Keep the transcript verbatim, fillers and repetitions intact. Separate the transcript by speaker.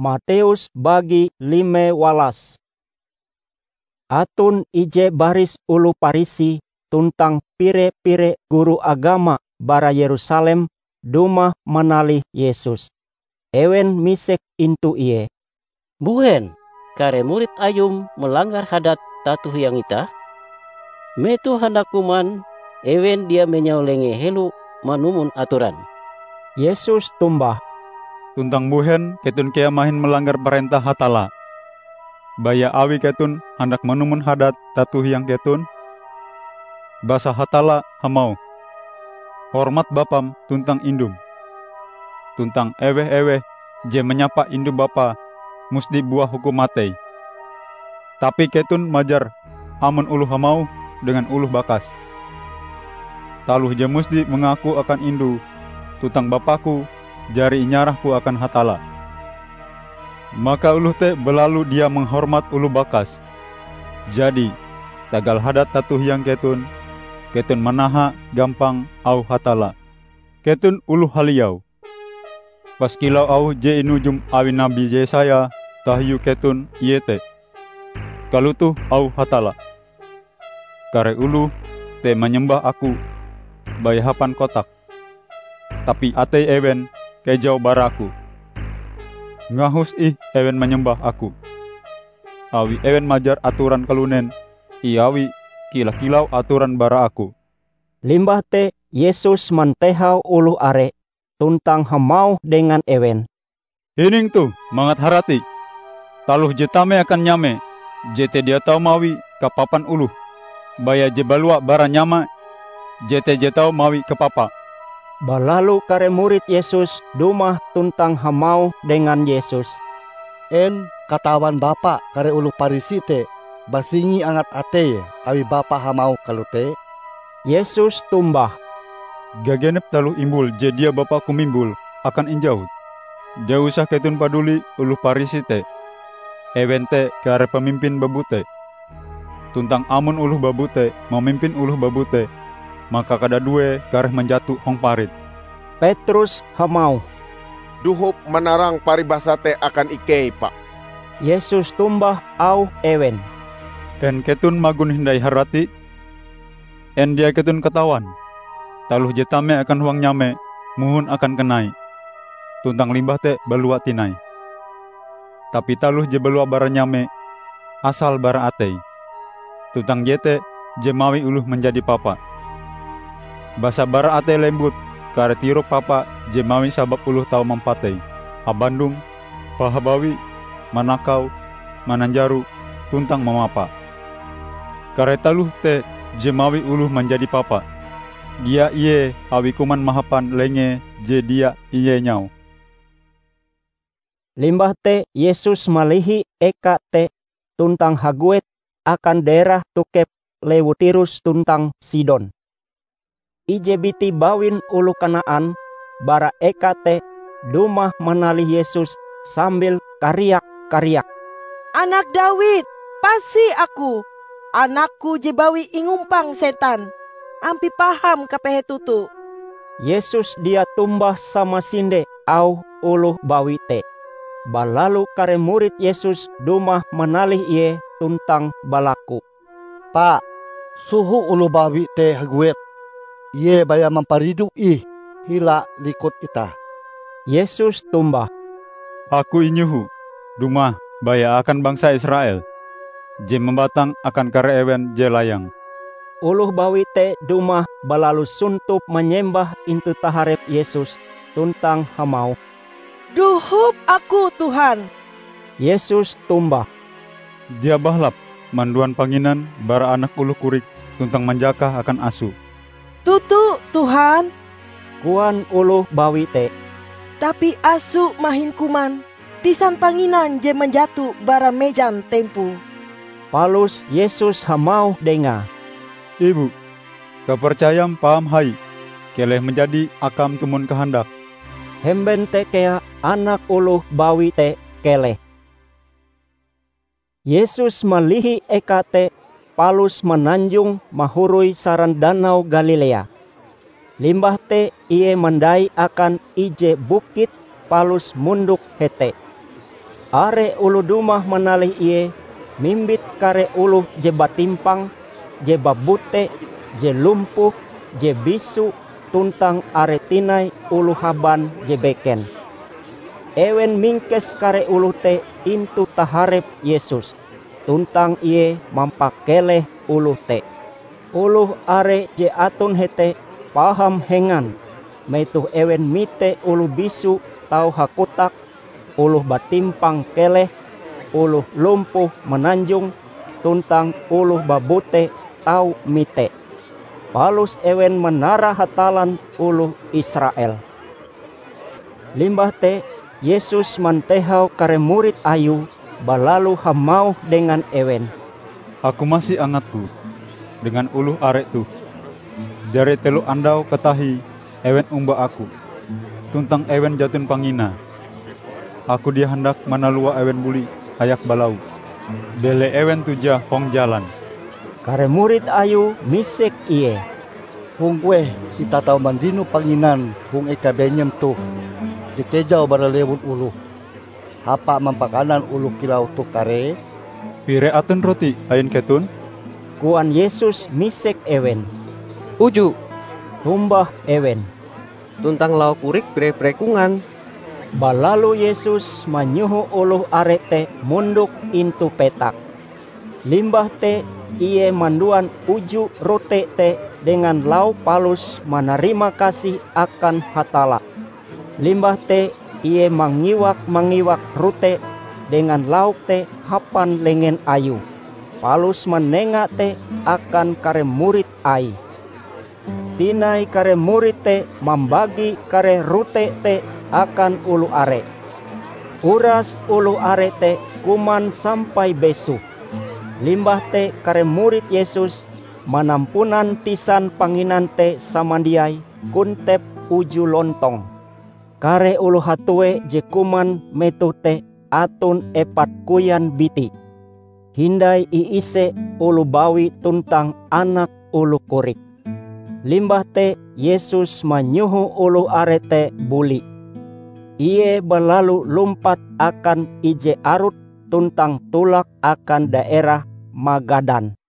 Speaker 1: Matius bagi lime walas. Atun ije baris ulu Parisi tuntang pire-pire guru agama bara Yerusalem dumah manalih Yesus. Ewen misek intu iye.
Speaker 2: Buhen, kare murid ayum melanggar hadat tatuh yang ita? Metu hendak kuman, ewen dia menyaulenge helu manumun aturan.
Speaker 1: Yesus tumbah.
Speaker 3: Tuntang buhen ketun kea mahin melanggar perintah Hatala. Baya awi ketun hendak manumun hadat tatuh yang ketun. Basa Hatala hamau. Hormat bapam tuntang indum. Tuntang eweh-eweh je menyapa indu bapa musdi buah hukum matei. Tapi ketun majar amun uluh hamau dengan uluh bakas. Taluh je musdi mengaku akan indu tuntang bapaku jari inyarahku akan Hatala. Maka uluh te belalu dia menghormat uluh bakas. Jadi tagal hadat tatuh yang ketun, ketun manaha gampang au Hatala. Ketun uluh haliau. Pas kilau au je inujum awi Nabi Yesaya tahyu ketun iete. Kalutuh au Hatala. Kare ulu te menyembah aku bayahapan kotak. Tapi ate ewen kejau baraku. Ngahus ih ewen menyembah aku. Awi ewen majar aturan kalunen, iawi kila-kilau aturan bara aku.
Speaker 1: Limbah te Yesus mantehau ulu are, tuntang hamau dengan ewen.
Speaker 3: Hining tu mangat harati. Taluh jetame akan nyame, jete dia tau mawi kapapan uluh. Baya je balua bara nyama, jete je tau mawi kapapa.
Speaker 1: Balalu kare murid Yesus dumah tuntang hamau dengan Yesus.
Speaker 4: En katawan bapa kare ulu Parisi te basingi angat ate awi bapa hamau kalute.
Speaker 1: Yesus tumbah.
Speaker 3: Gagenep taluh imbul je dia bapa kumimbul akan injauh. Dia usah ketun paduli ulu Parisi te. Ewen te kare pemimpin babute. Tuntang amun uluh babute memimpin uluh babute. Maka kada due kareh menjatuh hong parit.
Speaker 1: Petrus hamau.
Speaker 5: Duhup menarang paribasa te akan ikei, Pak.
Speaker 1: Yesus tumbah au ewen.
Speaker 3: En ketun magun hindai harati. En dia ketun ketawan. Taluh jetame akan huang nyame, muhun akan kenai. Tuntang limbah te balua tinai. Tapi taluh je balua bara nyame, asal bara atei. Tuntang jete je mawi uluh menjadi papa. Basa bara ate lembut, kare tiruk papa je mawi sabab uluh tau mempatei. Abandung, pahabawi, manakau, mananjaru, tuntang memapa. Kare taluh te je mawi uluh menjadi papa. Dia iye awi kuman mahapan lenge je dia iye nyau.
Speaker 1: Limbah te Yesus malihi eka te tuntang haguet akan daerah tukep Lewutirus tuntang Sidon. Ije biti bawin ulu Kanaan bara eka te dumah manalih Yesus sambil kariak-kariak.
Speaker 6: Anak Dawid, pasi aku. Anakku je bawi ingumpang setan. Ampi paham kapehe tutu.
Speaker 1: Yesus dia tumbah sama sinde au uluh bawi te. Balalu kare murid Yesus dumah manalih iye tuntang balaku.
Speaker 4: Pak, suhu ulu bawi te haguet. Ye baya memparidu ih hila likut ita.
Speaker 1: Yesus tumbah.
Speaker 3: Aku inyuhu, dumah baya akan bangsa Israel. Je membatang akan kare ewen je layang.
Speaker 1: Uluh bawi te dumah balalu suntup menyembah intu taharep Yesus tuntang hamau.
Speaker 6: Duhup aku Tuhan.
Speaker 1: Yesus tumbah.
Speaker 3: Dia bahlap manduan panginan bara anak uluh kurik tuntang manjakah akan asu.
Speaker 6: Tutu Tuhan.
Speaker 1: Kuan uluh bawi te.
Speaker 6: Tapi asu mahin kuman. Tisan panginan je menjatuh bara mejan tempu.
Speaker 1: Palus Yesus hamau denga.
Speaker 3: Ibu, kepercayaan paham hai. Keleh menjadi akam tumun kehendak.
Speaker 1: Hemben te kea anak uluh bawi te keleh. Yesus malihi eka te palus menanjung mahurui saran danau Galilea. Limbah te iye mendai akan ije bukit palus munduk hete. Are ulu dumah manalih iye mimbit kare uluh je batimpang, je babute, je lumpuh, je bisu, tuntang are tinai ulu haban je beken. Ewen mingkes kare uluh te intu taharep Yesus, tuntang iye mampakeleh uluh te. Uluh are je atun hete paham hengan, metuh ewen mite uluh bisu tau hakutak, uluh batimpang keleh, uluh lumpuh menanjung, tuntang uluh babute tau mite. Palus ewen menara hatalan uluh Israel. Limbah te Yesus mantehau kare murid ayu balalu hamau dengan ewen.
Speaker 3: Aku masih angat tu dengan uluh arek tu. Jare telu andau ketahi ewen umba aku, tuntang ewen jatun pangina. Aku dia hendak manalua ewen buli hayak balau. Dele ewen tuja hong jalan.
Speaker 1: Kare murid ayu misek iye.
Speaker 4: Hung kue kita tahu mandino panginan hung eka benyem tu. Dikejau baralewun uluh. Apa mampakanan uluh kilau tu kare?
Speaker 3: Pire atun roti ayin ketun?
Speaker 1: Kuan Yesus misek ewen.
Speaker 7: Uju,
Speaker 1: Tumbah ewen.
Speaker 7: tuntang lauk urik pire-pirekungan.
Speaker 1: Balalu Yesus manyuhu uluh arek te munduk intu petak. Limbah te iye manduan uju rote te dengan lau palus menerima kasih akan hatala. Limbah te iye mangiwak-mangiwak rute dengan lauk te hapan lengen ayu. Palus menengak te akan kare murid ai. Tinai kare murid te membagi kare rute te akan ulu are. Uras ulu are te kuman sampai besu. Limbah te kare murid Yesus manampunan tisan panginan te samandiai kuntep uju lontong. Kare ulu hatue je kuman metu te atun epat kuyan biti. Hindai iise ulu bawi tuntang anak ulu kurik. Limbah te Yesus manyuhu ulu are te buli. Iye balalu lumpat akan ije arut tuntang tulak akan daerah Magadan.